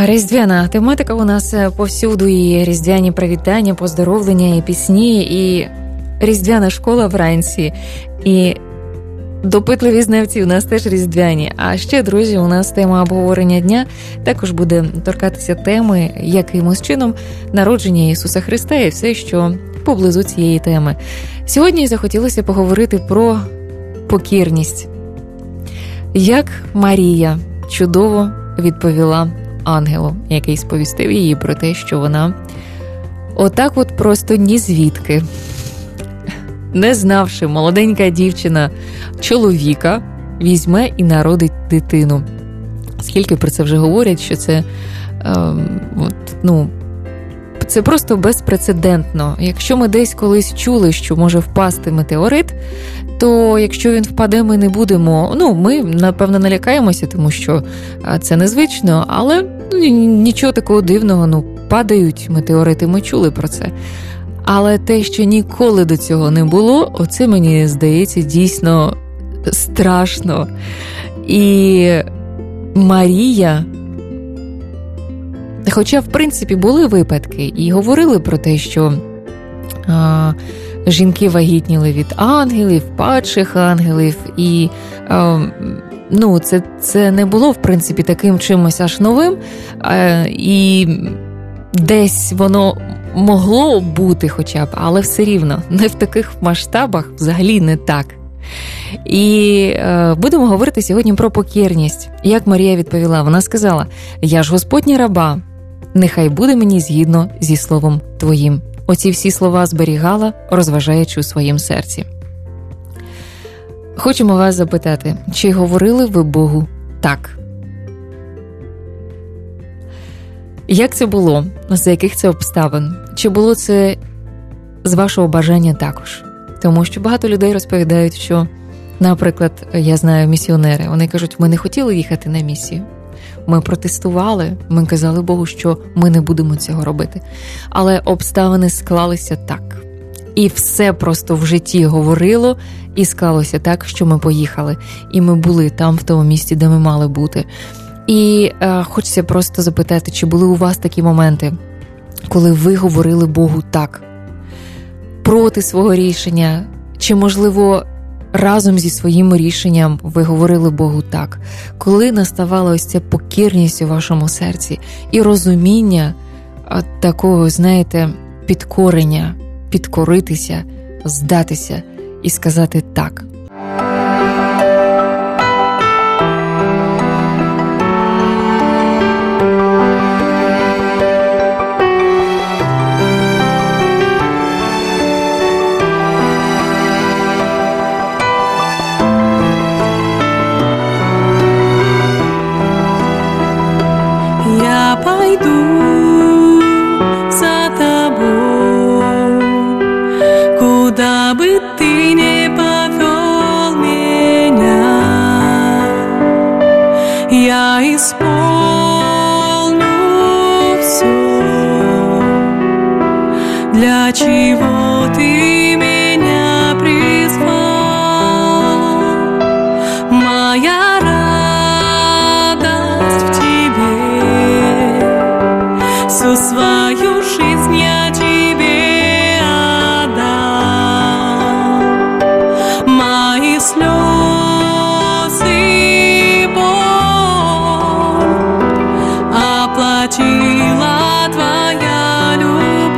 Різдвяна тематика у нас повсюду, і різдвяні привітання, поздоровлення, і пісні, і різдвяна школа вранці, і допитливі знавці у нас теж різдвяні. А ще, друзі, у нас тема обговорення дня також буде торкатися теми, якимось чином народження Ісуса Христа і все, що поблизу цієї теми. Сьогодні захотілося поговорити про покірність. Як Марія чудово відповіла ангелу, який сповістив її про те, що вона отак от просто ні звідки, не знавши, молоденька дівчина чоловіка, візьме і народить дитину. Скільки про це вже говорять, що це це просто безпрецедентно. Якщо ми десь колись чули, що може впасти метеорит, то якщо він впаде, ми не будемо, ми, напевно, налякаємося, тому що це незвично, але нічого такого дивного, падають метеорити, ми чули про це. Але те, що ніколи до цього не було, оце, мені здається, дійсно страшно. І Марія, хоча, в принципі, були випадки, і говорили про те, що жінки вагітніли від ангелів, падших ангелів, і це не було, в принципі, таким чимось аж новим, і десь воно могло бути хоча б, але все рівно, не в таких масштабах, взагалі не так. І будемо говорити сьогодні про покірність. Як Марія відповіла? Вона сказала: «Я ж Господня раба, нехай буде мені згідно зі словом Твоїм». Оці всі слова зберігала, розважаючи у своїм серці. Хочемо вас запитати, чи говорили ви Богу так? Як це було? За яких це обставин? Чи було це з вашого бажання також? Тому що багато людей розповідають, що, наприклад, я знаю місіонери, вони кажуть, ми не хотіли їхати на місію. Ми протестували, ми казали Богу, що ми не будемо цього робити. Але обставини склалися так. І все просто в житті говорило, і склалося так, що ми поїхали. І ми були там, в тому місці, де ми мали бути. І хочеться просто запитати, чи були у вас такі моменти, коли ви говорили Богу так? Проти свого рішення, чи, можливо, разом зі своїм рішенням ви говорили Богу так? Коли наставала ось ця покірність у вашому серці і розуміння такого, знаєте, підкорення, підкоритися, здатися і сказати так? Чего ты меня призвал? Моя радость в тебе, всю свою жизнь я тебе отдам. Мои слезы и боль оплатила твоя любовь.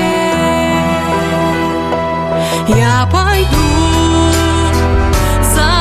Я пойду за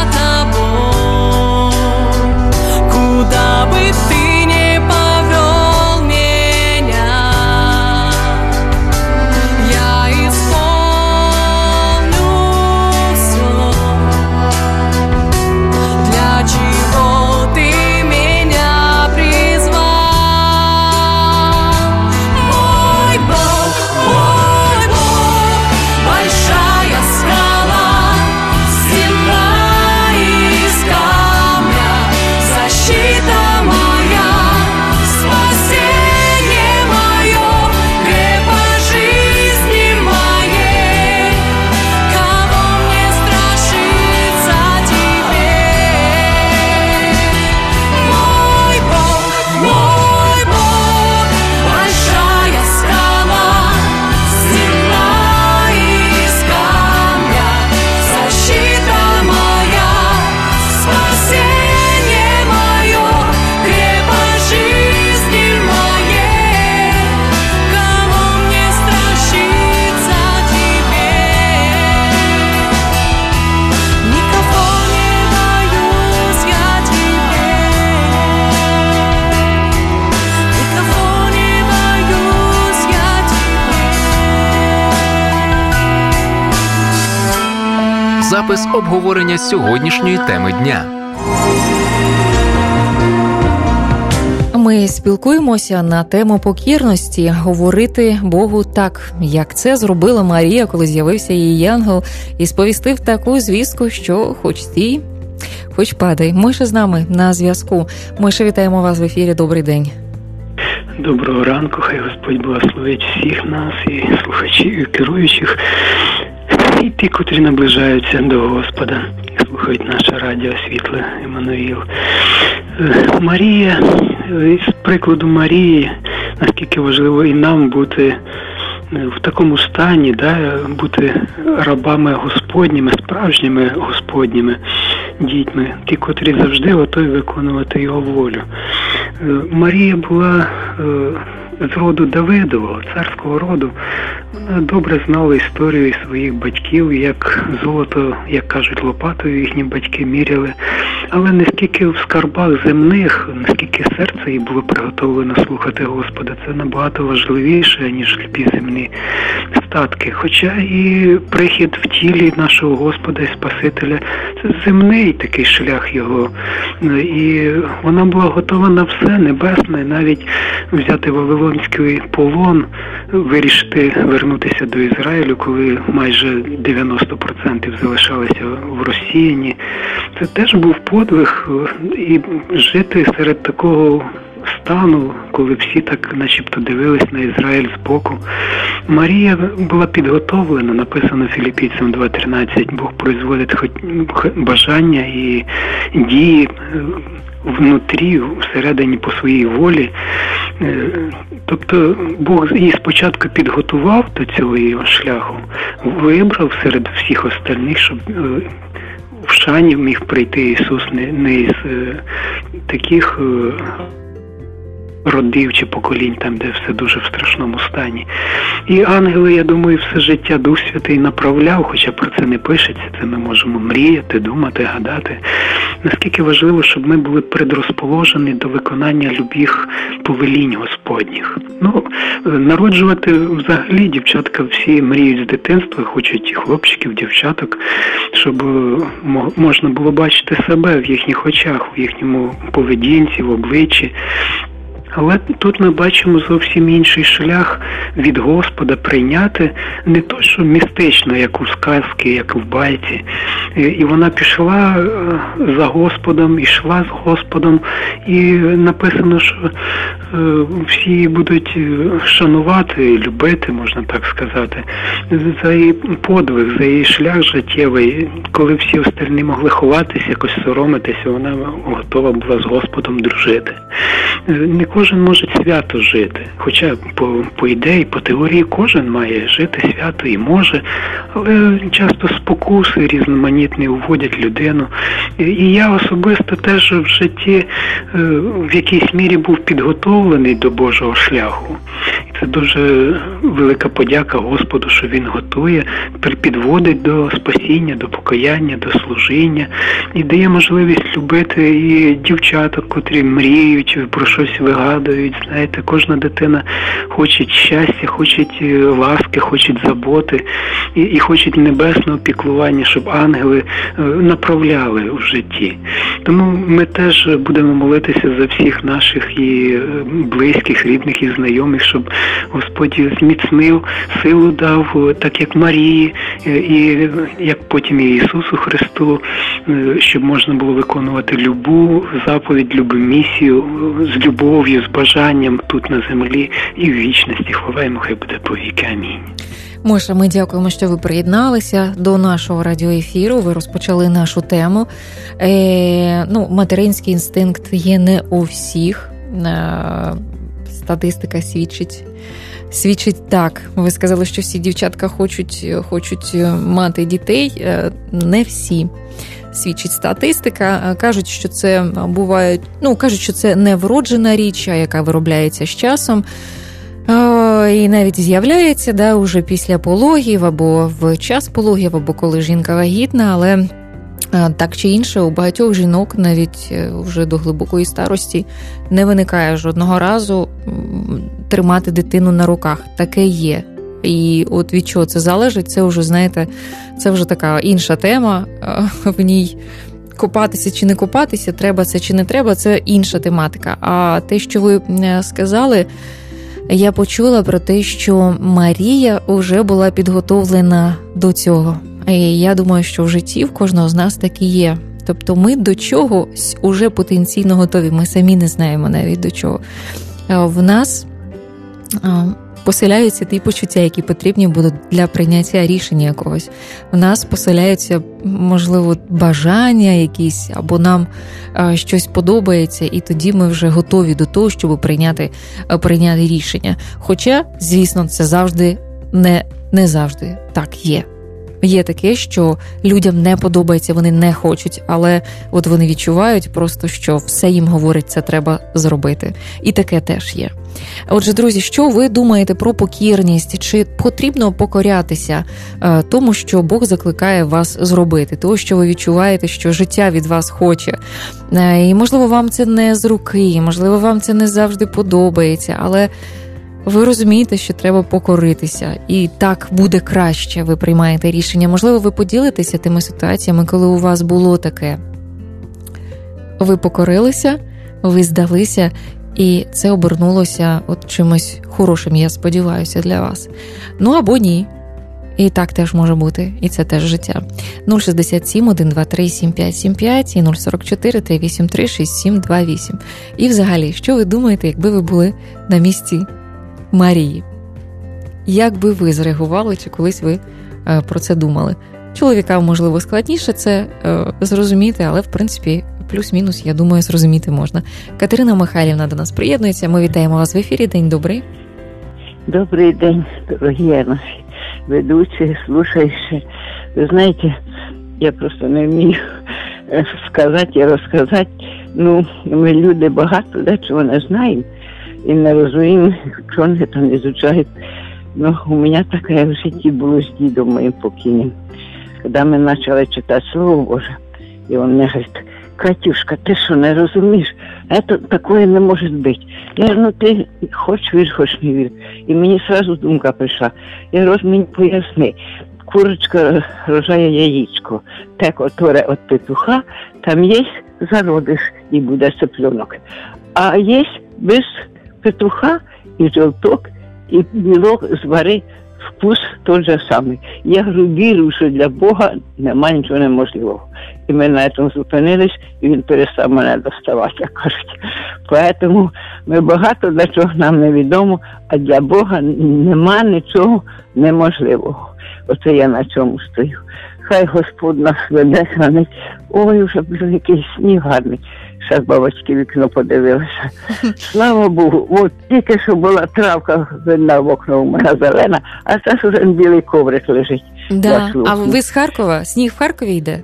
Запис обговорення сьогоднішньої теми дня. Ми спілкуємося на тему покірності, говорити Богу так, як це зробила Марія, коли з'явився її ангел і сповістив таку звістку, що хоч стій, хоч падай. Мойша з нами на зв'язку. Мойша, вітаємо вас в ефірі. Добрий день. Доброго ранку, хай Господь благословить всіх нас, і слухачів, і керуючих, і ті, котрі наближаються до Господа, і слухають наше радіо Світле Еммануїл. Марія, з прикладу Марії, наскільки важливо і нам бути в такому стані, бути рабами Господніми, справжніми Господніми дітьми, ті, котрі завжди готові виконувати Його волю. Марія була з роду Давидового, царського роду. Вона добре знала історію своїх батьків, як золото, як кажуть, лопатою їхні батьки міряли. Але не скільки в скарбах земних, наскільки серце їй було приготовлено слухати Господа, це набагато важливіше, ніж любі земні статки. Хоча і прихід в тілі нашого Господа і Спасителя – це земний такий шлях Його. І вона була готова на все небесне, навіть взяти вавилонський полон, вирішити вернутися до Ізраїлю, коли майже 90% залишалися в розсіянні. Це теж був подвиг, і жити серед такого стану, коли всі так начебто дивились на Ізраїль збоку. Марія була підготовлена, написано Філіпійцям 2:13, Бог производить бажання і дії внутрі, всередині по своїй волі. Тобто Бог її спочатку підготував до цього його шляху, вибрав серед всіх остальних, щоб в шані міг прийти Ісус не із таких родів чи поколінь, там, де все дуже в страшному стані. І ангели, я думаю, все життя Дух Святий направляв, хоча про це не пишеться, це ми можемо мріяти, думати, гадати. Наскільки важливо, щоб ми були предрозположені до виконання любих повелінь Господніх. Народжувати взагалі дівчатка всі мріють з дитинства, хочуть хлопчиків, дівчаток, щоб можна було бачити себе в їхніх очах, в їхньому поведінці, в обличчі. Але тут ми бачимо зовсім інший шлях від Господа прийняти не то, що містично, як у сказці, як в байці. І вона пішла за Господом, йшла з Господом, і написано, що всі будуть шанувати, любити, можна так сказати, за її подвиг, за її шлях життєвий. Коли всі остальні могли ховатися, якось соромитися, вона готова була з Господом дружити. Не кожен може свято жити, хоча по ідеї, по теорії кожен має жити свято і може, але часто спокуси різноманітні уводять людину. І я особисто теж в житті в якійсь мірі був підготовлений до Божого шляху. І це дуже велика подяка Господу, що Він готує, підводить до спасіння, до покаяння, до служіння і дає можливість любити і дівчаток, котрі мріють, про щось вигадують. Знаєте, кожна дитина хоче щастя, хоче ласки, хоче заботи і хоче небесного піклування, щоб ангели направляли в житті. Тому ми теж будемо молитися за всіх наших і близьких, рідних і знайомих, щоб Господь зміцнив, силу дав, так як Марії, і як потім і Ісусу Христу, щоб можна було виконувати любу заповідь, любу місію з любов'ю, з бажанням тут на землі і в вічності. Хвалаємо, хай буде повіки. Амінь. Мойша, ми дякуємо, що ви приєдналися до нашого радіоефіру. Ви розпочали нашу тему. Материнський інстинкт є не у всіх. Статистика свідчить так. Ви сказали, що всі дівчатка хочуть мати дітей. Не всі. Свідчить статистика. Кажуть, що це буває, кажуть, що це не вроджена річ, а яка виробляється з часом. І навіть з'являється, уже після пологів, або в час пологів, або коли жінка вагітна, але так чи інше, у багатьох жінок навіть вже до глибокої старості не виникає жодного разу тримати дитину на руках. Таке є. І от від чого це залежить, це вже, знаєте, це вже така інша тема, в ній копатися чи не копатися, треба це чи не треба, це інша тематика. А те, що ви сказали, я почула про те, що Марія вже була підготовлена до цього. І я думаю, що в житті в кожного з нас так і є. Тобто ми до чогось уже потенційно готові, ми самі не знаємо навіть до чого. В нас поселяються ті почуття, які потрібні будуть для прийняття рішення якогось. В нас поселяються, можливо, бажання якісь, або нам щось подобається, і тоді ми вже готові до того, щоб прийняти рішення. Хоча, звісно, це завжди не завжди так є. Є таке, що людям не подобається, вони не хочуть, але от вони відчувають просто, що все їм говорить, це треба зробити. І таке теж є. Отже, друзі, що ви думаєте про покірність? Чи потрібно покорятися тому, що Бог закликає вас зробити? Того, що ви відчуваєте, що життя від вас хоче. І, можливо, вам це не з руки, можливо, вам це не завжди подобається, але ви розумієте, що треба покоритися, і так буде краще, ви приймаєте рішення. Можливо, ви поділитеся тими ситуаціями, коли у вас було таке. Ви покорилися, ви здалися, і це обернулося от чимось хорошим, я сподіваюся, для вас. Ну або ні. І так теж може бути, і це теж життя. 067 123 7575 і 044 383 6728. І взагалі, що ви думаєте, якби ви були на місці Марії? Як би ви зреагували, чи колись ви про це думали? Чоловікам, можливо, складніше це зрозуміти, але, в принципі, плюс-мінус, я думаю, зрозуміти можна. Катерина Михайлівна до нас приєднується. Ми вітаємо вас в ефірі. День добрий. Добрий день, дорогі наші ведучі, слушаючі. Ви знаєте, я просто не вмію сказати і розказати. Ну, ми люди багато дечого не знаємо і не розуміємо, що вони там ізучають. Ну, у мене таке в житті було з дідом моїм покійним. Коли ми почали читати Слово Боже, і він мені говорить: Катюшка, ти що, не розумієш? Це такое не може бути. Я говорю, ну ти хоч вір, хоч не вір. І мені одразу думка прийшла. Я говорю, мені поясни. Курочка рожає яєчко. Те, котре від петуха, там є зародиш і буде цыпленок. А є без петуха і жовток, і білок звари, вкус той же самий. Я говорю, вірю, що для Бога нема нічого неможливого. І ми на цьому зупинились, і він перестав мене доставати, як кажуть. Тому ми багато для чого нам невідомо, а для Бога нема нічого неможливого. Оце я на цьому стою. Хай Господь нас веде, хранить. Ой, вже був якийсь сніг гарний. Зараз бабочки вікно подивилися. Слава Богу, от тільки що була травка видна в окно у мене зелена, а зараз вже білий коврик лежить. Да. А ви з Харкова? Сніг в Харкові йде?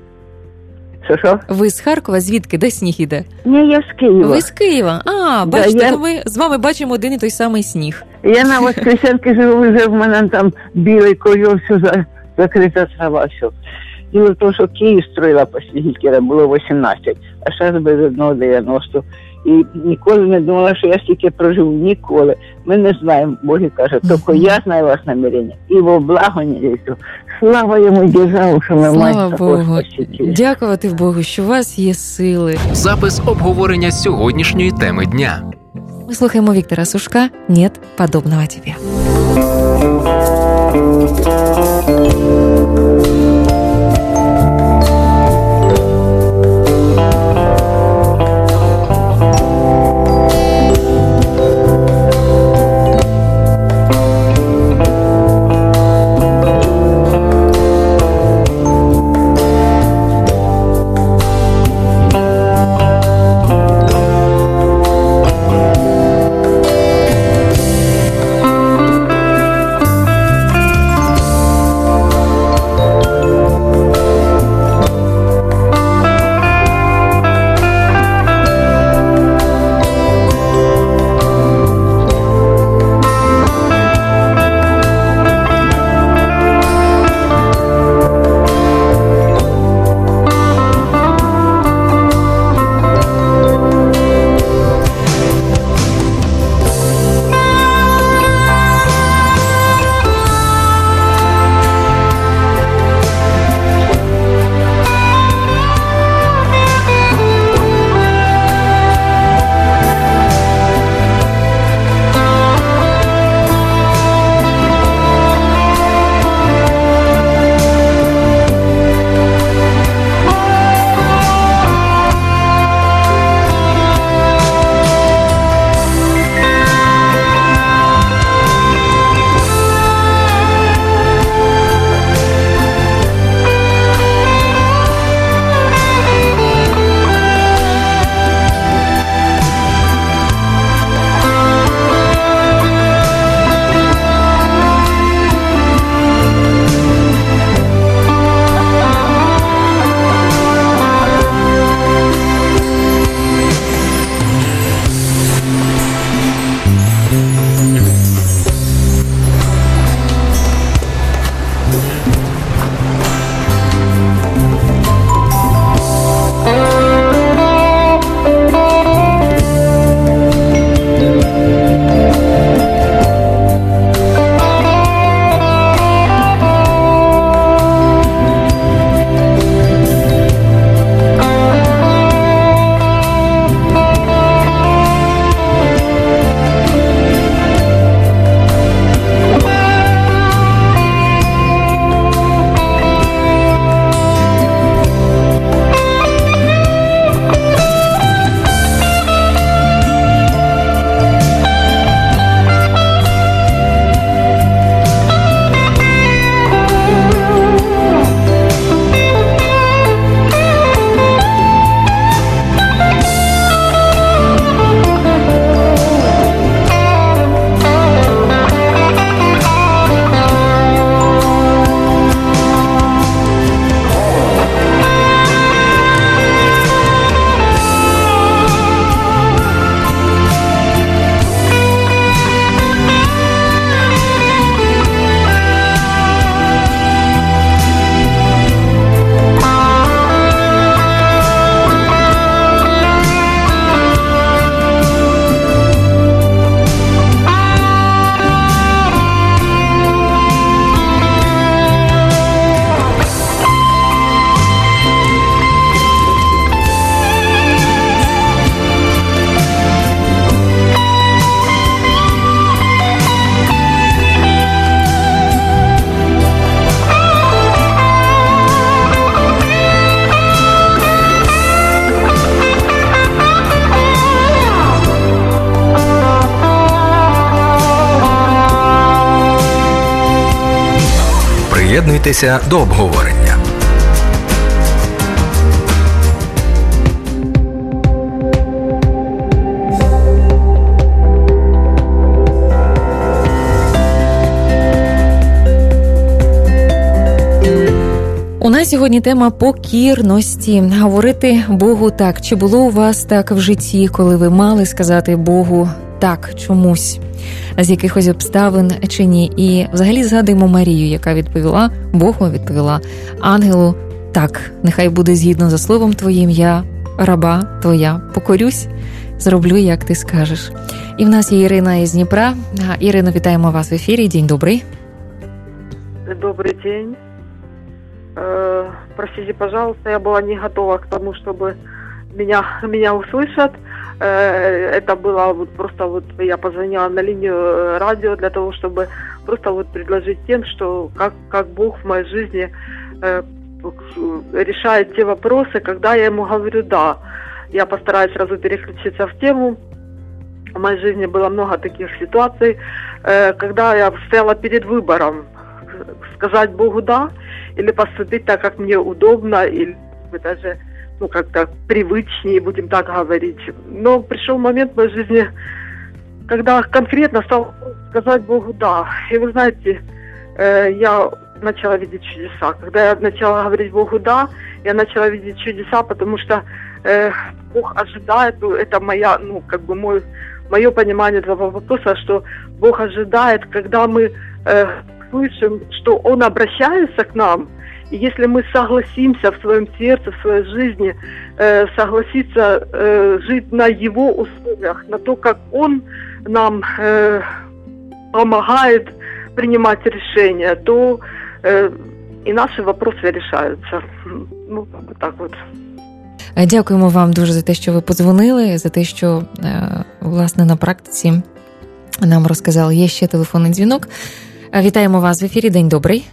Що? Ви з Харкова? Звідки? Де сніг іде? Ні, я з Києва. Ви з Києва? А, бачите, ми з вами бачимо один і той самий сніг. Я на Воскресенки живу, вже в мене там білий ковер, все закрита трава, все. Діло в тому, що Київ строїла скільки було 18, а зараз без одного 90. І ніколи не думала, що я стільки проживу. Ніколи. Ми не знаємо, Бог каже, тільки я знаю вас намірення. І во благо не лізу. Слава йому державу, що ми маємо такого Спасителя. Дякувати Богу, що у вас є сили. Запис обговорення сьогоднішньої теми дня. Мы слухаємо Віктора Сушка «Нет подобного тебе». Долучайтеся до обговорення. У нас сьогодні тема покірності. Говорити Богу так. Чи було у вас так в житті, коли ви мали сказати Богу так чомусь, з якихось обставин чи ні? І взагалі згадуємо Марію, яка відповіла, Богу відповіла ангелу так, нехай буде згідно за словом твоїм, я, раба твоя, покорюсь, зроблю, як ти скажеш. І в нас є Ірина із Дніпра. Ірино, вітаємо вас в ефірі. День добрий. Добрый день. Простите, пожалуйста, я была не готова к тому, чтобы меня услышат. Это было просто я позвонила на линию радио для того, чтобы просто предложить тем, что как Бог в моей жизни решает те вопросы, когда я ему говорю «да». Я постараюсь сразу переключиться в тему. В моей жизни было много таких ситуаций, когда я стояла перед выбором сказать Богу «да» или поступить так, как мне удобно, или даже как-то привычнее, будем так говорить. Но пришел момент в моей жизни, когда конкретно стал сказать Богу «да». И вы знаете, я начала видеть чудеса. Когда я начала говорить Богу «да», я начала видеть чудеса, потому что Бог ожидает, это мое понимание этого вопроса, что Бог ожидает, когда мы слышим, что Он обращается к нам, и если мы согласимся в своем сердце, в своей жизни, согласиться жить на Его условиях, на то, как Он нам помогает принимать решения, то и наши вопросы решаются. Так вот. Дякуємо вам дуже за те, що ви подзвонили, за те, що, власне, на практиці нам розказали. Є ще телефонний дзвінок. Вітаємо вас в ефірі. День добрий.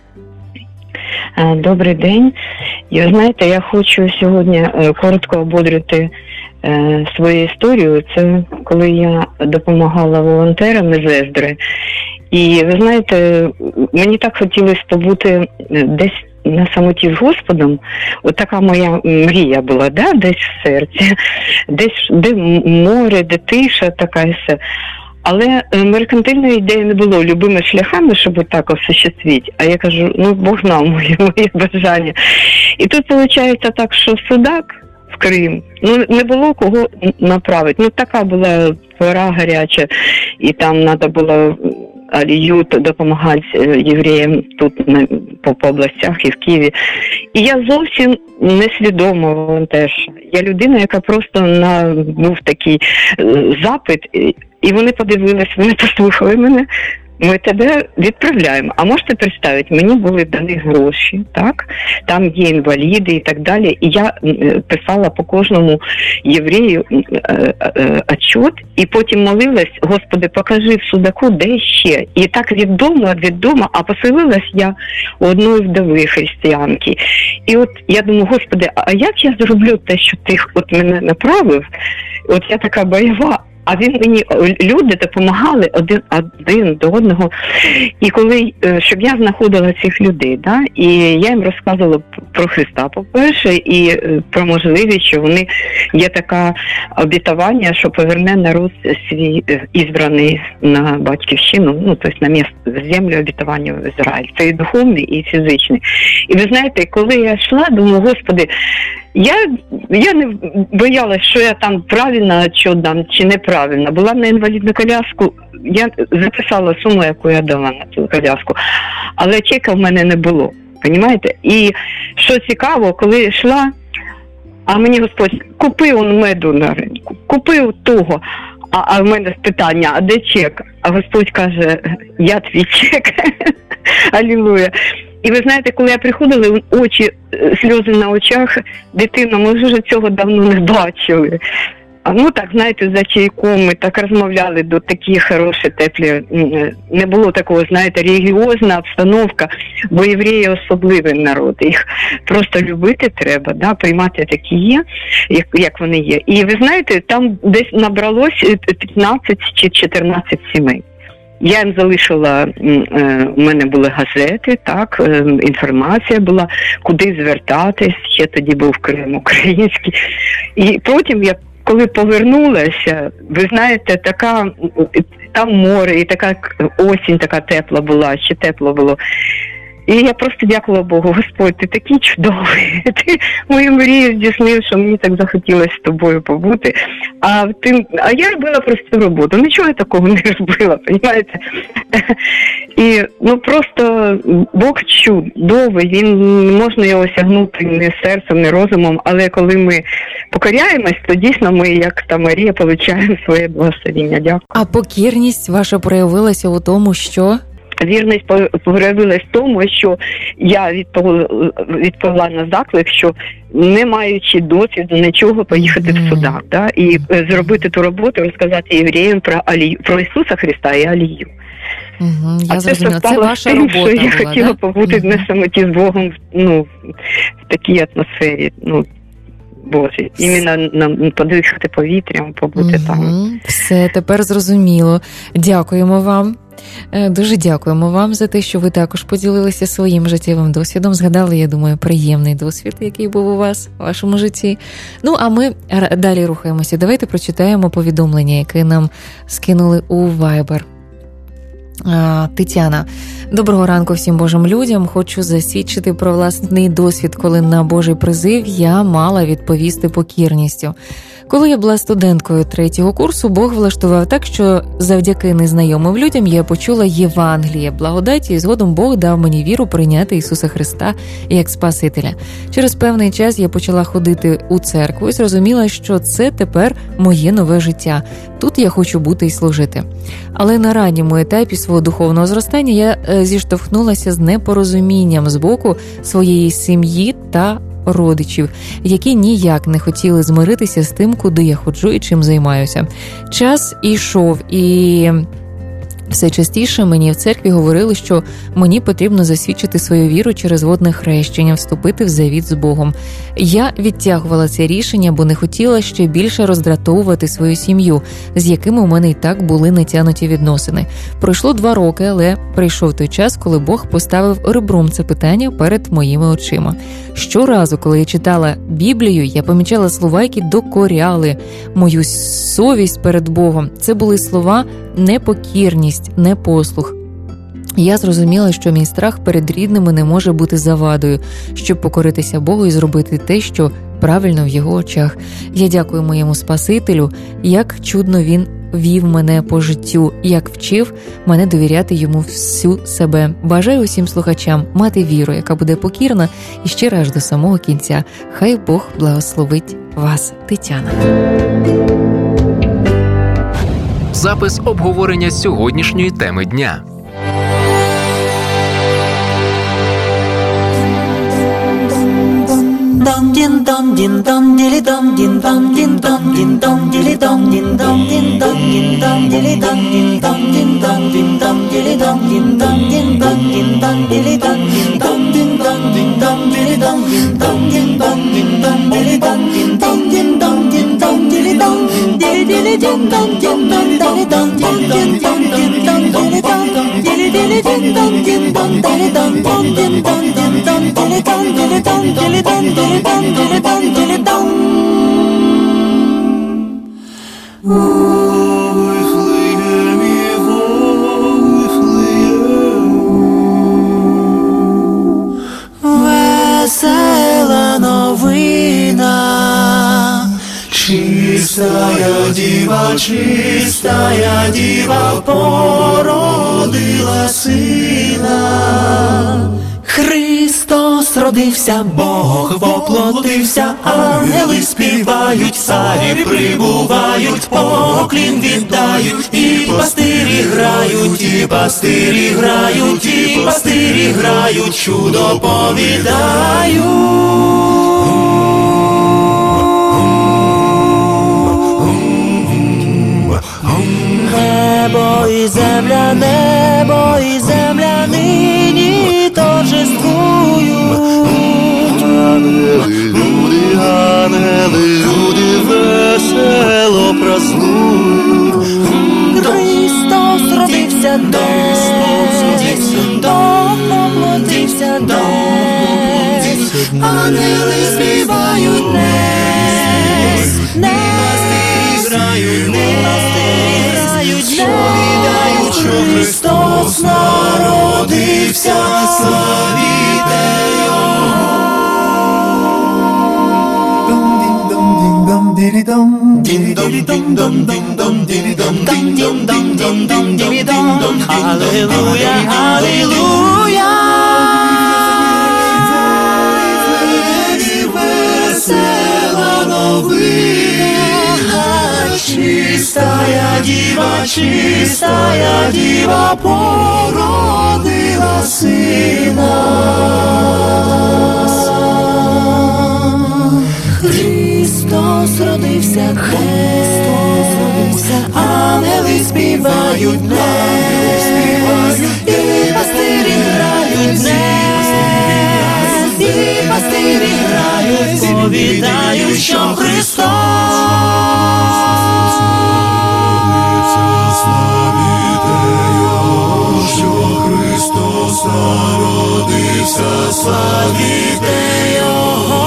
Добрий день. І ви знаєте, я хочу сьогодні коротко ободрити свою історію. Це коли я допомагала волонтерам із Ездри. І ви знаєте, мені так хотілося побути десь на самоті з Господом. От така моя мрія була, да? Десь в серці, десь де море, де тиша така і все. Але меркантильної ідеї не було любими шляхами, щоб так осуществити. А я кажу, Бог знав моє бажання. І тут виходить так, що в Судак, в Крим, не було кого направити. Така була пора гаряча, і там треба було Алію допомагати євреям тут по областях і в Києві. І я зовсім несвідома волонтерша. Я людина, яка просто був такий запит, і вони подивились, вони послухали мене, ми тебе відправляємо. А можете представити, мені були дані гроші, так? Там є інваліди і так далі. І я писала по кожному єврею отчет, і потім молилась, Господи, покажи в Судаку, де ще. І так від дому, а поселилась я у одної вдови християнки. І от я думаю, Господи, а як я зроблю те, що ти от мене направив? От я така бойова. А мені люди допомагали один до одного. І щоб я знаходила цих людей, да, і я їм розказувала про Христа, по-перше, і про можливість, що вони є таке обітування, що поверне народ свій ізбраний на батьківщину, тобто на місце, в землю обітування в Ізраїль. Це і духовний, і фізичний. І ви знаєте, коли я йшла, думаю, Господи, я не боялась, що я там правильно що дам, чи неправильно. Була на інвалідну коляску, я записала суму, яку я дала на цю коляску, але чека в мене не було, розумієте? І що цікаво, коли йшла, а мені Господь, купи он меду на ринку, купи того. А в мене питання, а де чек? А Господь каже, я твій чек. Алілуя. І ви знаєте, коли я приходила, очі, сльози на очах, дитина, ми вже цього давно не бачили. Так, знаєте, за чайком ми так розмовляли, до такі хороші, теплі, не було такого, знаєте, релігіозна обстановка, бо євреї особливий народ, їх просто любити треба, да, приймати такі є, як вони є. І ви знаєте, там десь набралось 15 чи 14 сімей. Я їм залишила, у мене були газети, так, інформація була, куди звертатись, ще тоді був Крим український. І потім, коли повернулася, ви знаєте, там море, і така осінь така тепла була, ще тепло було. І я просто дякувала Богу: Господь, ти такий чудовий, ти мою мрію здійснив, що мені так захотілося з тобою побути. А я робила просту роботу, нічого я такого не робила, розумієте? І просто Бог чудовий, він, можна його осягнути не серцем, не розумом, але коли ми покоряємось, то дійсно ми, як та Марія, отримуємо своє благословення. Дякую. А покірність ваша проявилася у тому, що? Вірність проявилась в тому, що я відповіла на заклик, що не маючи досвіду нічого, поїхати в Судан, да? І зробити ту роботу, розказати євреям про Ісуса Христа і Алію. Я зрозуміла, це ваша тим, робота що я була, хотіла побути на самоті з Богом, в такій атмосфері, Боже, іменно нам подихати повітрям, побути там. Все, тепер зрозуміло. Дякуємо вам. Дуже дякуємо вам за те, що ви також поділилися своїм життєвим досвідом. Згадали, я думаю, приємний досвід, який був у вас у вашому житті. А ми далі рухаємося. Давайте прочитаємо повідомлення, яке нам скинули у Viber. Тетяна. Доброго ранку всім Божим людям. Хочу засвідчити про власний досвід, коли на Божий призив я мала відповісти покірністю. Коли я була студенткою 3-го курсу, Бог влаштував так, що завдяки незнайомим людям я почула Євангеліє, благодаті, і згодом Бог дав мені віру прийняти Ісуса Христа як Спасителя. Через певний час я почала ходити у церкву і зрозуміла, що це тепер моє нове життя. Тут я хочу бути і служити. Але на ранньому етапі свого духовного зростання я зіштовхнулася з непорозумінням з боку своєї сім'ї та родичів, які ніяк не хотіли змиритися з тим, куди я ходжу і чим займаюся. Час ішов, і все частіше мені в церкві говорили, що мені потрібно засвідчити свою віру через водне хрещення, вступити в завіт з Богом. Я відтягувала це рішення, бо не хотіла ще більше роздратовувати свою сім'ю, з якими у мене і так були натягнуті відносини. Пройшло 2 роки, але прийшов той час, коли Бог поставив ребром це питання перед моїми очима. Щоразу, коли я читала Біблію, я помічала слова, які докоряли мою совість перед Богом. Це були слова непокірність, непослух. Я зрозуміла, що мій страх перед рідними не може бути завадою, щоб покоритися Богу і зробити те, що правильно в його очах. Я дякую моєму Спасителю, як чудно він вів мене по життю, як вчив мене довіряти йому всю себе. Бажаю усім слухачам мати віру, яка буде покірна і щира аж до самого кінця. Хай Бог благословить вас, Тетяна. Запис обговорення сьогоднішньої теми дня. Dum din dum din dum dili dum din dum din dum din dum dili dum din dum din dum din dum dili dum din dum din dum din dum dili dum din dum din dum din dum dili dum din dum din dum din dum dili dum din dum din dum din dum dili dum din dum din dum din dum dili dum dili dili dum dum din dum dili dum din din dum din dum dili dum dili dili dum dum din dum dili dum din dum din dum dili dum dili dum dili dum dili dum dili dum dili dum. Весела новина, чистая діва породила сина. Христос родився, Бог воплотився, ангели співають, царі прибувають, поклін віддають, і пастирі грають, і пастирі грають, і пастирі грають, чудо повідають. Небо і земля нині торжествують. Ангели, люди весело празнують. Христос родився, ангели співають нес, нес, грають нес, відають, що Христос народився, славіте Його. Алілуя, алілуя. Весела новина, чистая діва породила сина. Христос родився, ангели співають нес, і пастирі грають нес, і пастирі грають, повідають, що Христос народився, славіте Його.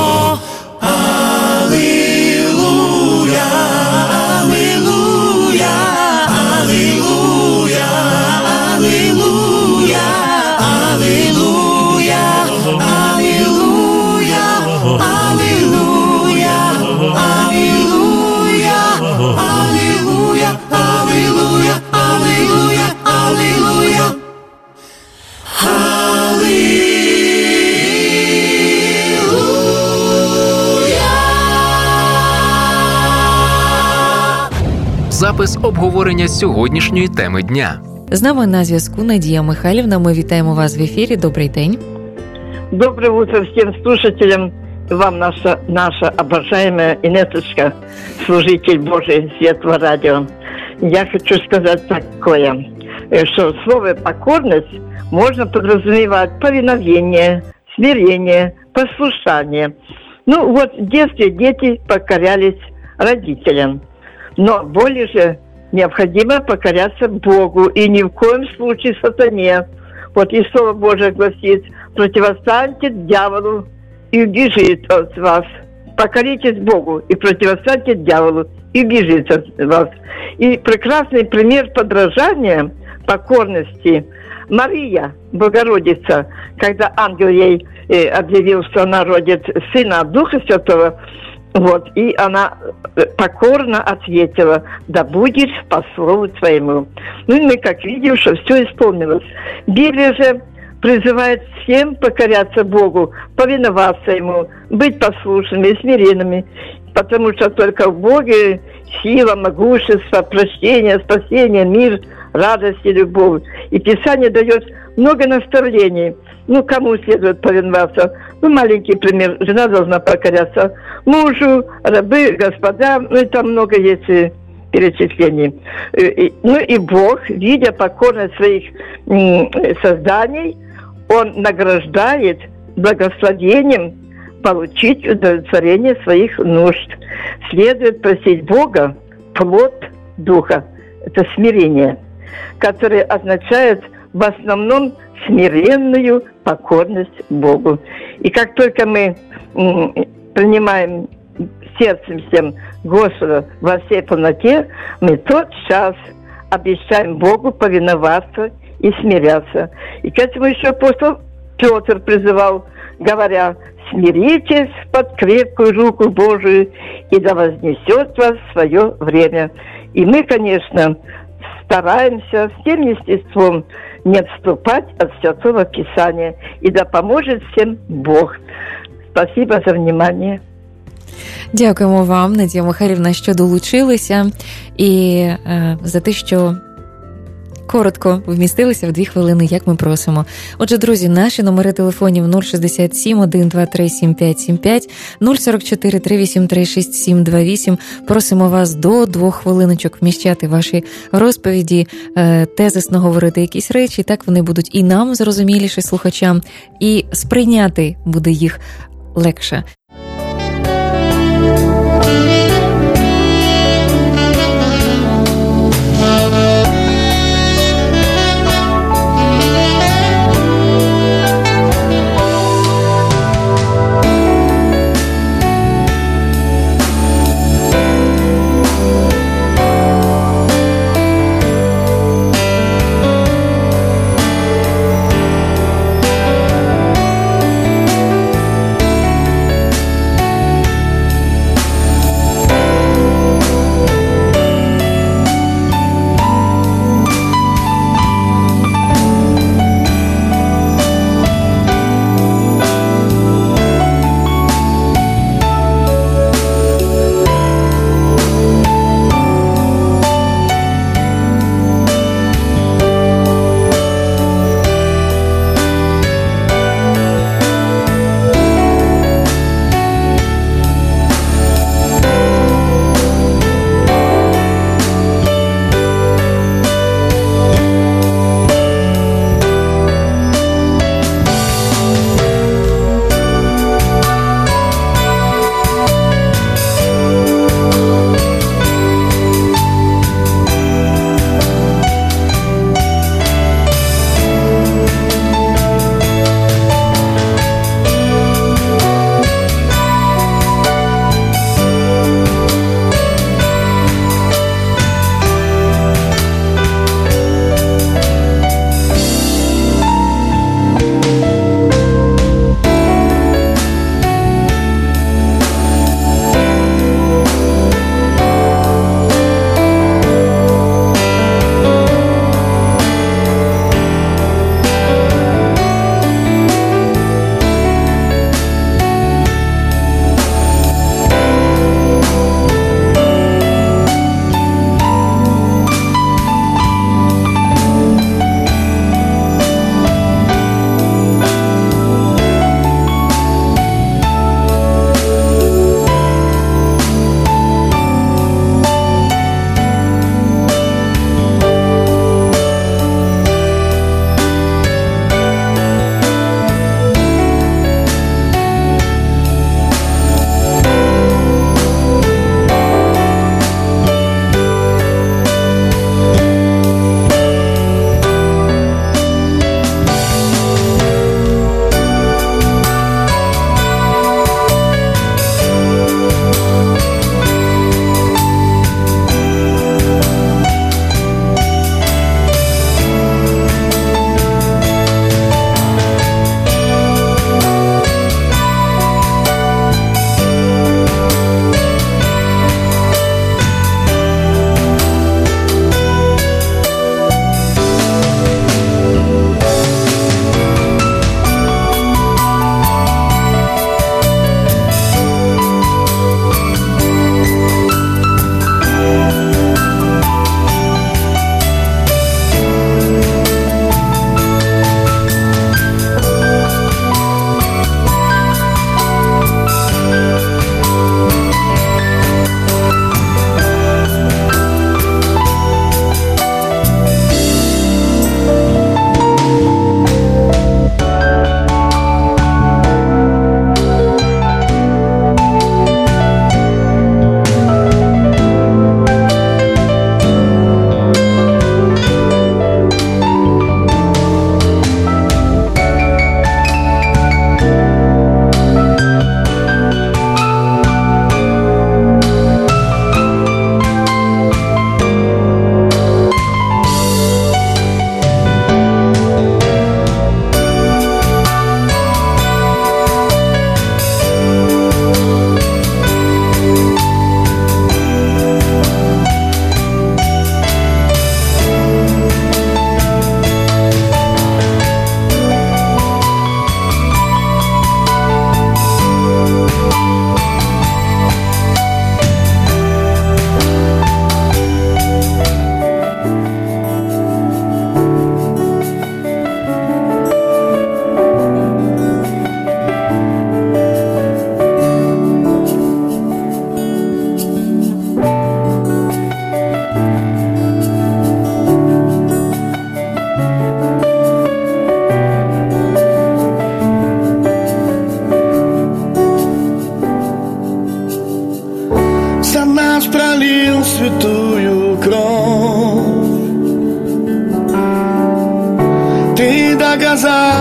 Алілуя, алілуя, алілуя, алілуя, алілуя, алілуя, алілуя, алілуя, алілуя, алілуя, алілуя, алілуя. Запис обговорення сьогоднішньої теми дня. З нами на зв'язку Надія Михайлівна. Ми вітаємо вас в ефірі. Добрий день. Доброе утро всем слушателям. Вам наша обожаемая Инеточка, служитель Божий Светлого радио. Я хочу сказать такое, что слово «покорность» можно подразумевать повиновение, смирение, послушание. Ну вот в детстве дети покорялись родителям. Но более же необходимо покоряться Богу и ни в коем случае сатане. Вот и Слово Божие гласит: противостаньте дьяволу и убежит от вас. Покоритесь Богу и противостаньте дьяволу и убежит от вас. И прекрасный пример подражания покорности Мария, Богородица, когда ангел ей объявил, что она родит сына от Духа Святого, вот, и она покорно ответила: да будет по слову твоему. Ну и мы как видим, что все исполнилось. Библия же призывает всем покоряться Богу, повиноваться Ему, быть послушными и смиренными, потому что только в Боге сила, могущество, прощение, спасение, мир, радость и любовь. И Писание дает много наставлений. Ну, кому следует повиноваться? Ну, маленький пример. Жена должна покоряться мужу, рабы, господам. Ну, и там много есть перечислений. Ну, и Бог, видя покорность своих созданий, Он награждает благословением получить удовлетворение своих нужд. Следует просить Бога плод Духа. Это смирение, которое означает в основном смиренную покорность Богу. И как только мы принимаем сердцем всем Господа во всей полноте, мы тотчас обещаем Богу повиноваться и смиряться. И к этому еще апостол Петр призывал, говоря: смиритесь под крепкую руку Божию, и да вознесет вас в свое время. И мы, конечно, стараемся всем естеством не отступать от Святого Писания. И да поможет всем Бог. Спасибо за внимание. Дякуємо вам, Надія Михайлівна, що долучилися, і за те, що коротко вмістилися в 2 хвилини, як ми просимо. Отже, друзі, наші номери телефонів 067 123 7575, 044 383 6728. Просимо вас до 2 хвилиночок вміщати ваші розповіді, тезисно говорити якісь речі, так вони будуть і нам зрозуміліше, слухачам, і сприйняти буде їх легше.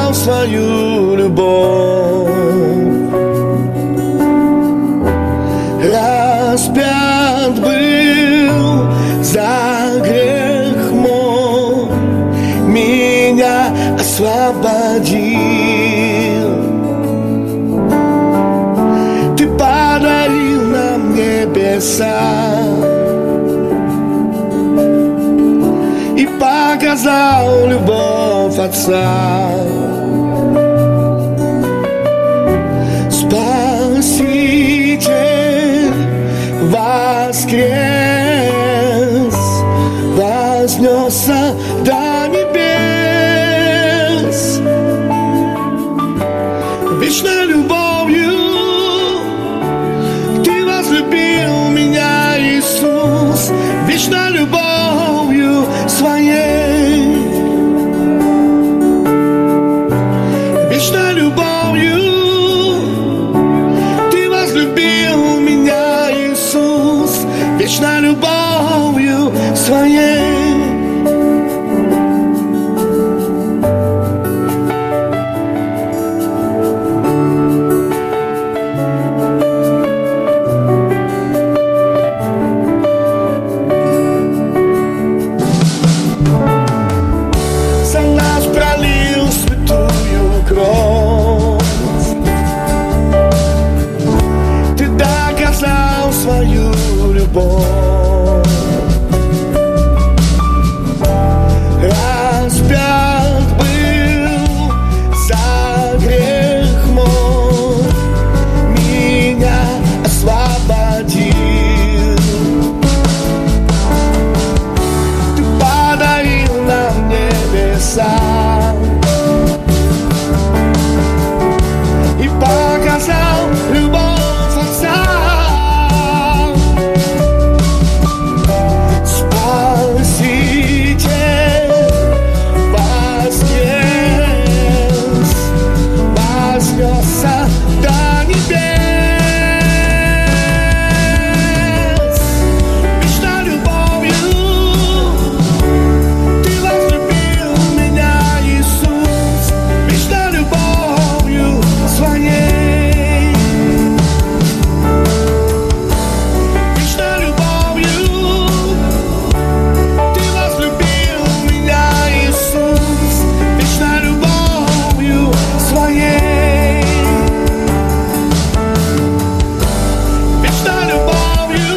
показал свою любовь. Распят был за грех мой, меня освободил. Ты подарил нам небеса и показал любовь Отца. Спаситель воскрес, вознесся до небес. Вечной любовью Ты возлюбил меня, Иисус, вечной любовью Своей. Вечной любовью Ты возлюбил меня, Иисус, вечной любовью Своей. За нас пролил святую кровь, Ты доказал свою любовь. Распят был за грех мой, меня освободил. Ты подарил нам небеса и показал любовь Отца. Спаситель воскрес, вознесся до небес. Вечной любовью Ты возлюбил меня, Иисус, вечной любовью Своей. Вечной любовью Ты возлюбил меня, Иисус, вечной любовью Своей. Вечной любовью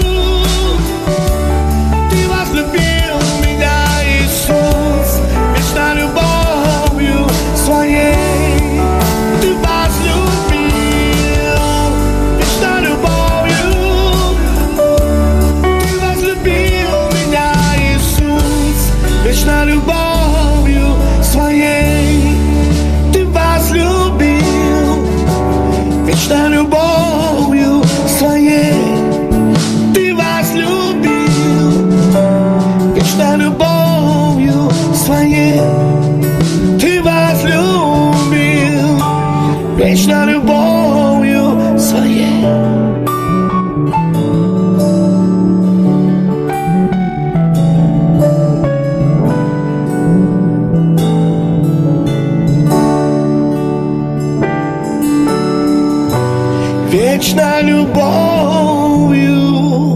Ты возлюбил меня, Иисус, вечной любовью Своей. Ты возлюбил вечной любовью. Ты возлюбил меня, Иисус, вечной любовью Своей. Ты возлюбил вечной любовью Своей. Ты возлюбил вечной любовью Своей. Ты возлюбил вечной любовью Своей. Вечной любовью